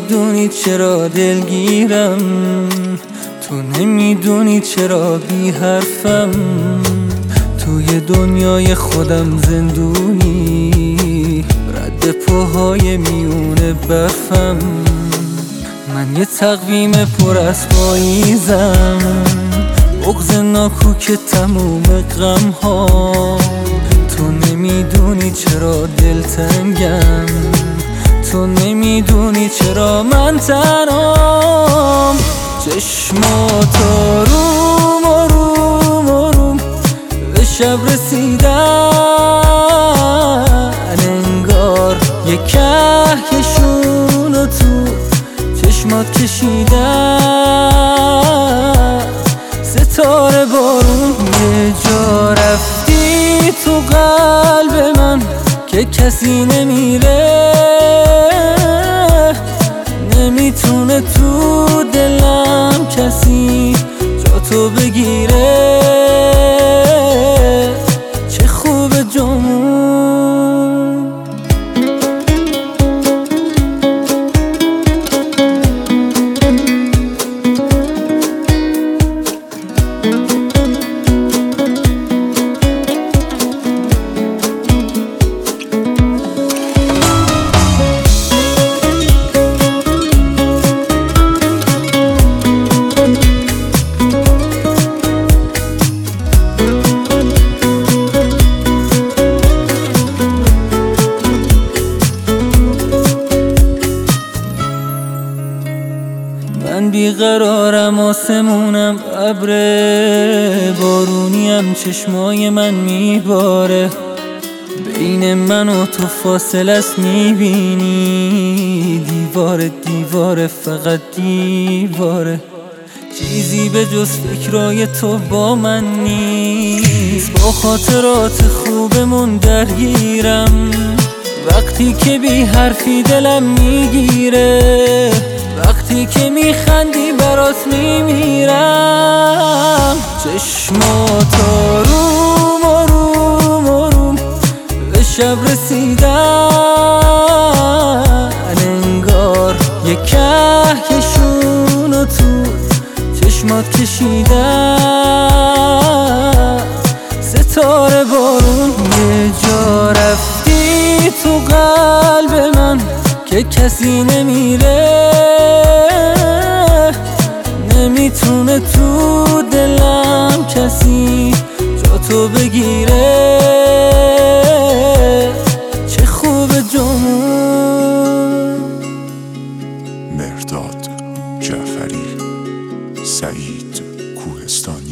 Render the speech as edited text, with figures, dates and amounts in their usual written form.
نمیدونی چرا دلگیرم، تو نمیدونی چرا بی حرفم، توی دنیای خودم زندونی، رد پاهای میونه برفم. من یه تقویم پر از پاییزم، بغض ناکوک تموم غم ها. تو نمیدونی چرا دلتنگم، تو نمیدونی چرا من تنهام. چشمات آروم آروم آروم به شب رسیدن، انگار یه کهکشونو تو چشمات کشیدن. ستاره بارون یه جا رفتی تو قلب من که کسی نمیره، نمیتونه تو دلم کسی جا تو بگیره. چه خوبه جامون، من بیقرارم، آسمونم ابر بارونیم، چشمای من میباره، بین من و تو فاصله است میبینی، دیواره دیواره فقط دیواره، چیزی به جز فکرای تو با من نیست. با خاطرات خوبمون درگیرم، وقتی که بی حرفی دلم میگیره، وقتی که میخندی برات میمیرم. چشمات آروم آروم آروم به شب رسیدن، انگار یه کهکشونو تو چشمات کشیدن. ستاره بارون یه جا رفتی تو قلب من که کسی نمیره، نمیتونه تو دلم کسی جا تو بگیره. چه خوبه جامون. مهرداد جعفری، سعید کوهستانی.